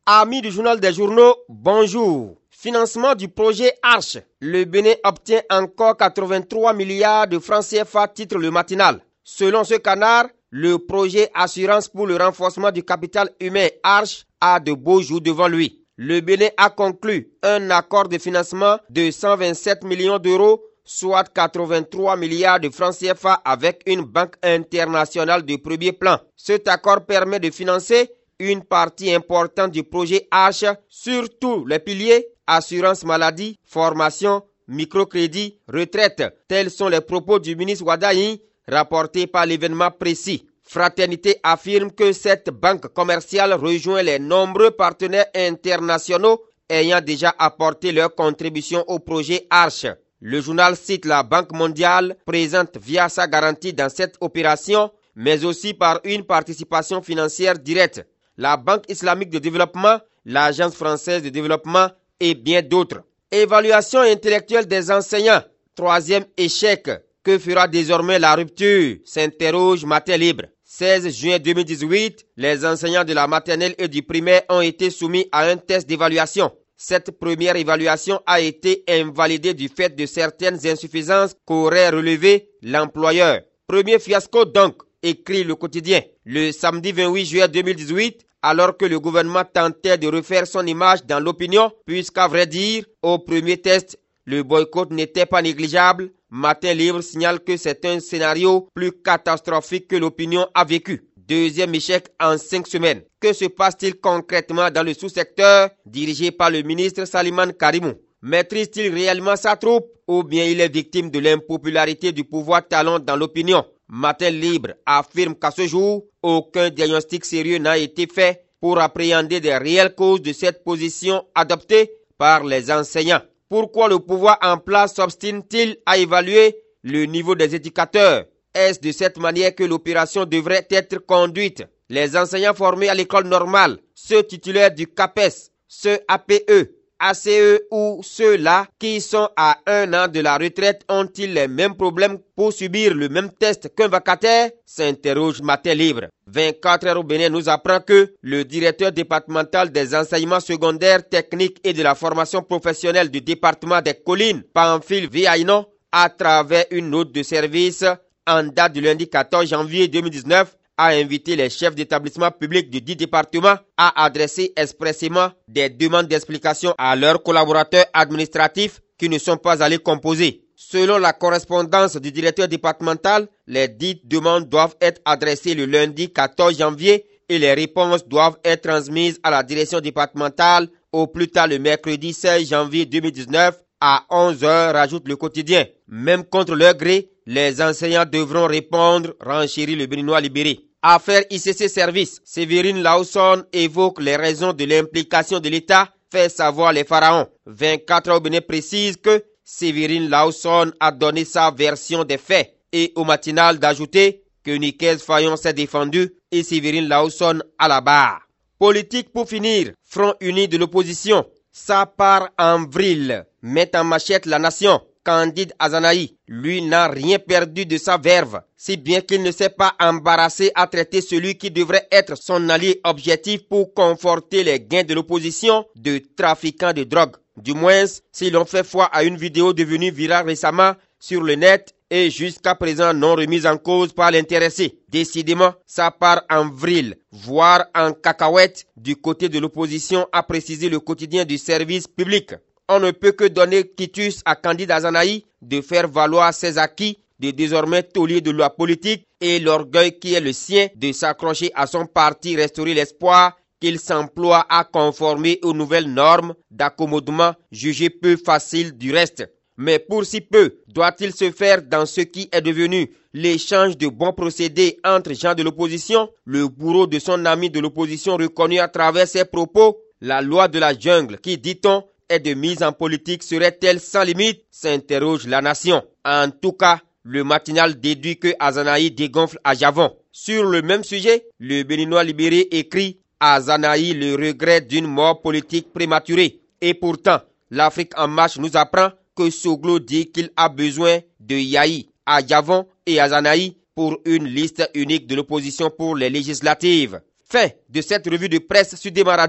Amis du journal des journaux, bonjour. Financement du projet Arche. Le Bénin obtient encore 83 milliards de francs CFA, titre le matinal. Selon ce canard, le projet Assurance pour le renforcement du capital humain Arche a de beaux jours devant lui. Le Bénin a conclu un accord de financement de 127 millions d'euros, soit 83 milliards de francs CFA avec une banque internationale de premier plan. Cet accord permet de financer une partie importante du projet Arche sur tous les piliers, assurance maladie, formation, microcrédit, retraite. Tels sont les propos du ministre Wadayi, rapportés par l'événement précis. Fraternité affirme que cette banque commerciale rejoint les nombreux partenaires internationaux ayant déjà apporté leur contribution au projet Arche. Le journal cite la Banque mondiale, présente via sa garantie dans cette opération, mais aussi par une participation financière directe. La Banque islamique de développement, l'Agence française de développement et bien d'autres. Évaluation intellectuelle des enseignants. Troisième échec. Que fera désormais la rupture? S'interroge Matin Libre. 16 juin 2018, les enseignants de la maternelle et du primaire ont été soumis à un test d'évaluation. Cette première évaluation a été invalidée du fait de certaines insuffisances qu'aurait relevées l'employeur. Premier fiasco donc, écrit le quotidien. Le samedi 28 juillet 2018, alors que le gouvernement tentait de refaire son image dans l'opinion, puisqu'à vrai dire, au premier test, le boycott n'était pas négligeable, Matin Libre signale que c'est un scénario plus catastrophique que l'opinion a vécu. Deuxième échec en 5 semaines. Que se passe-t-il concrètement dans le sous-secteur dirigé par le ministre Salimane Karimou? Maîtrise-t-il réellement sa troupe ou bien il est victime de l'impopularité du pouvoir talon dans l'opinion? Matin Libre affirme qu'à ce jour, aucun diagnostic sérieux n'a été fait pour appréhender des réelles causes de cette position adoptée par les enseignants. Pourquoi le pouvoir en place s'obstine-t-il à évaluer le niveau des éducateurs? Est-ce de cette manière que l'opération devrait être conduite? Les enseignants formés à l'école normale, ceux titulaires du CAPES, ceux APE, ACE ou ceux-là qui sont à 1 an de la retraite ont-ils les mêmes problèmes pour subir le même test qu'un vacataire? S'interroge Matin Libre. 24 heures au Bénin nous apprend que le directeur départemental des enseignements secondaires, techniques et de la formation professionnelle du département des Collines, Pamphile Viaïnon, à travers une note de service en date du lundi 14 janvier 2019, a invité les chefs d'établissement public du dit département à adresser expressément des demandes d'explication à leurs collaborateurs administratifs qui ne sont pas allés composer. Selon la correspondance du directeur départemental, les dites demandes doivent être adressées le lundi 14 janvier et les réponses doivent être transmises à la direction départementale au plus tard le mercredi 16 janvier 2019 à 11 h, rajoute le quotidien. Même contre leur gré, les enseignants devront répondre, renchérit le Béninois libéré. Affaire ICC Service, Séverine Lausson évoque les raisons de l'implication de l'État, fait savoir les pharaons. 24 heures au Bénin précise que Séverine Lausson a donné sa version des faits et au matinal d'ajouter que Nicaise Fayon s'est défendu et Séverine Lausson à la barre. Politique pour finir, Front uni de l'opposition, ça part en vrille, met en machette la nation. Candide Azanaï, lui, n'a rien perdu de sa verve, si bien qu'il ne s'est pas embarrassé à traiter celui qui devrait être son allié objectif pour conforter les gains de l'opposition de trafiquants de drogue. Du moins, si l'on fait foi à une vidéo devenue virale récemment sur le net et jusqu'à présent non remise en cause par l'intéressé. Décidément, ça part en vrille, voire en cacahuète du côté de l'opposition, a précisé le quotidien du service public. On ne peut que donner quitus à Candide Azanaï de faire valoir ses acquis de désormais taulier de la politique et l'orgueil qui est le sien de s'accrocher à son parti, restaurer l'espoir qu'il s'emploie à conformer aux nouvelles normes d'accommodement jugées peu faciles du reste. Mais pour si peu, doit-il se faire dans ce qui est devenu l'échange de bons procédés entre gens de l'opposition, le bourreau de son ami de l'opposition reconnu à travers ses propos? La loi de la jungle qui, dit-on, est de mise en politique serait-elle sans limite? S'interroge la nation. En tout cas, le matinal déduit que Azanaï dégonfle à Javon. Sur le même sujet, le Béninois libéré écrit Azanaï le regret d'une mort politique prématurée. Et pourtant, l'Afrique en marche nous apprend que Soglo dit qu'il a besoin de Yahi, Ajavon et Azanaï pour une liste unique de l'opposition pour les législatives. Fin de cette revue de presse sur Déma Radio.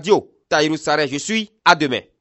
Tahirou Sarré, je suis. À demain.